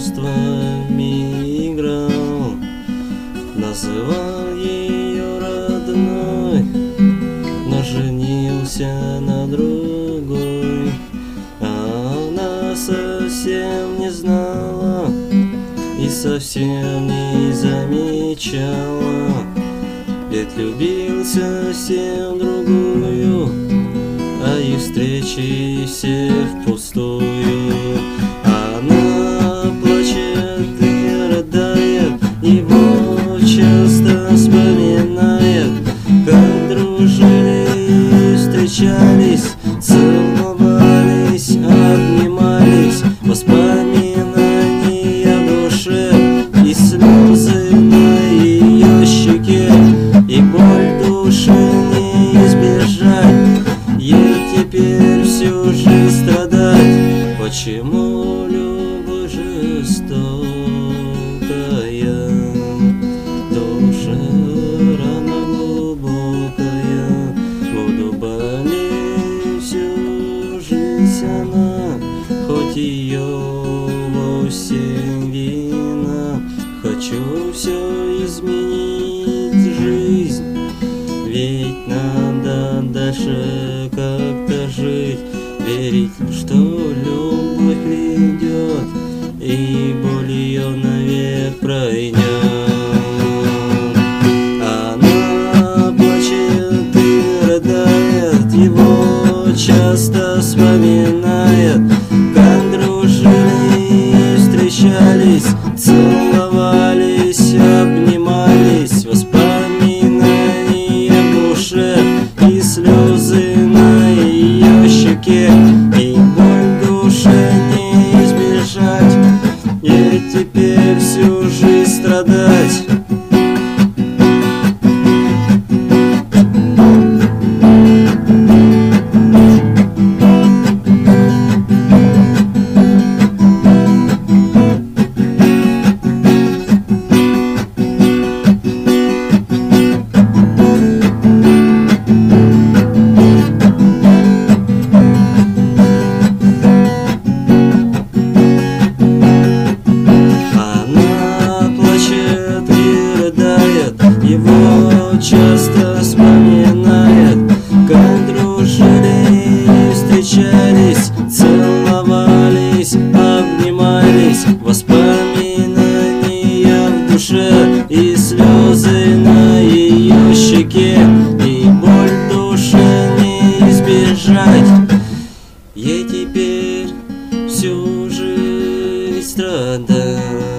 чувствами играл, называл ее родной, но женился на другой. А она совсем не знала и совсем не замечала, ведь любил совсем другую, а их встречи все впустую. Она плачет и рыдает, его часто вспоминает, как дружили и встречались, целовались, обнимались, воспоминания в душе и слезы на ее щеке, и боль души не избежать, ей теперь всю жизнь страдать. Почему любовь жестокая, душа рана глубокая, буду болеть всю жизнь она, хоть ее вовсе вина. Хочу все изменить жизнь, ведь надо дальше как-то жить, верить, что любовь придет и боль ее навек пройдет. Она плачет и рыдает, его часто вспоминает, как дружили и встречались, целовались, обнимались, воспоминания в душе и слезы на ее щеке, и боль души не избежать, ей теперь всю жизнь страдать. Его часто вспоминает, как дружили и встречались, целовались, обнимались, воспоминания в душе и слезы на ее щеке, и боль души не избежать, ей теперь всю жизнь страдать.